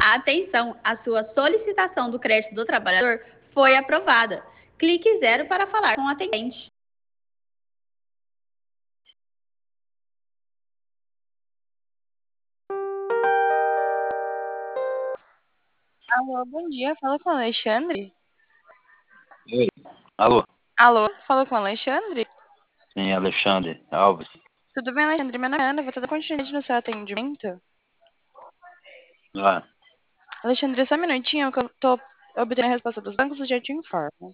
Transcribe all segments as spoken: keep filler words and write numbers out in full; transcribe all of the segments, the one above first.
Atenção, a sua solicitação do crédito do trabalhador foi aprovada. Clique zero para falar com o atendente. Alô, bom dia. Fala com o Alexandre. Oi. Alô? Alô, fala com o Alexandre. Sim, Alexandre Alves. Tudo bem, Alexandre? Meu nome é Ana, vou dar continuidade no seu atendimento. Ah, Alexandre, só um minutinho que eu tô obtendo a resposta dos bancos e já te informo.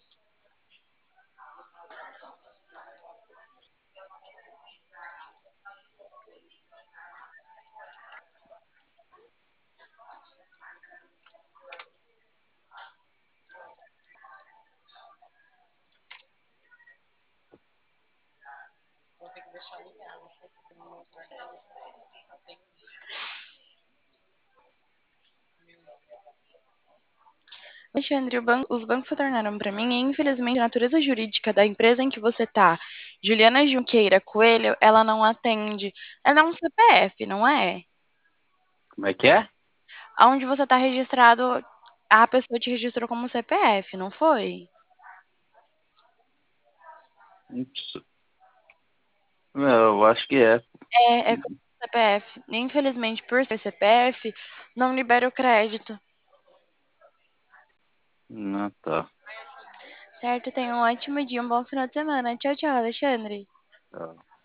Alexandre, o ban- os bancos retornaram para mim e, infelizmente, a natureza jurídica da empresa em que você tá, Juliana Junqueira Coelho, ela não atende. Ela é um C P F, não é? como é que é? Onde você tá registrado, a pessoa te registrou como C P F, não foi? Ups. Eu acho que é. É, é como C P F. Infelizmente, por ser C P F, não libera o crédito. Não, tá. Certo? Tenha um ótimo dia, um bom final de semana. Tchau, tchau, Alexandre. Tá.